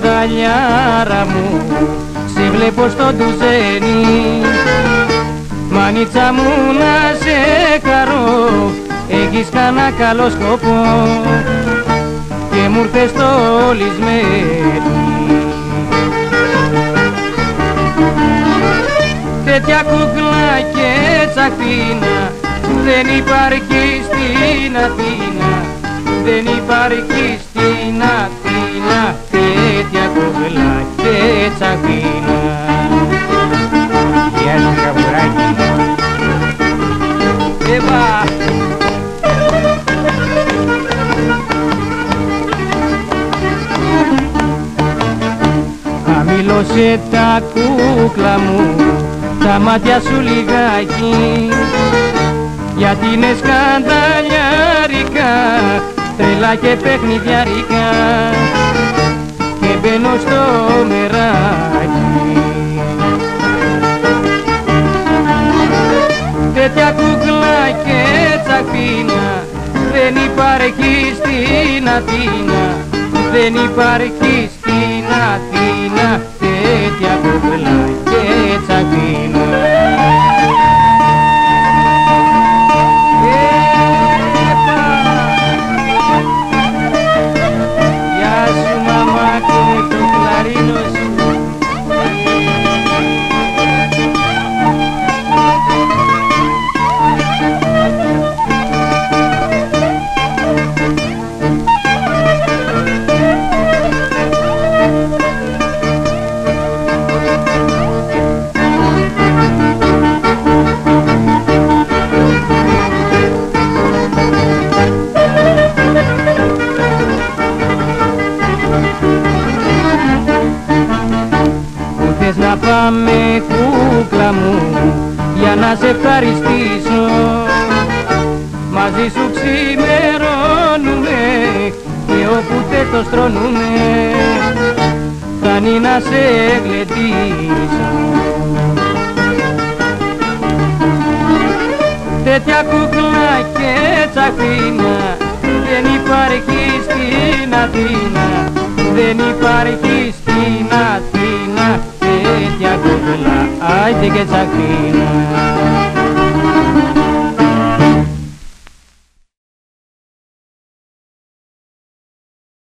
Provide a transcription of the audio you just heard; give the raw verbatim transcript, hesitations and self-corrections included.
καβαλιάρα μου, σε βλέπω στο ντουζένι. Μανίτσα μου να σε χαρώ, έχεις κανένα καλό σκοπό και μου ήρθες στολισμένη. Τέτοια κούκλα και τσαχπίνα δεν υπάρχει στην Αθήνα, δεν υπάρχει στην Αθήνα, τέτοια κούκλα και τσαχπίνα. Γεια σου Καβουράκη. Έβα. Χαμήλωσε τα κούκλα μου, τα μάτια σου λιγάκι, γιατί είναι σκανταλιάρικα, τρελά και παιχνιδιάρικα, και μπαίνω στο μεράκι. Τέτοια κούκλα και τσαχπίνα δεν υπάρχει στην Αθήνα, δεν υπάρχει στην Αθήνα, τέτοια κούκλα και τσαχπίνα. Γεια σου μαμάκο με το κλαρίνο σου. Να πάμε κούκλα μου για να σε ευχαριστήσω, μαζί σου ξημερώνουμε και όπου θε το στρώνουμε, φτάνει να σε γλεντήσω. Τέτοια κούκλα και τσαχπίνα δεν υπάρχει στην Αθήνα, δεν υπάρχει στην Αθήνα, τέτοια κούκλα, άιντε και τσαχπίνα.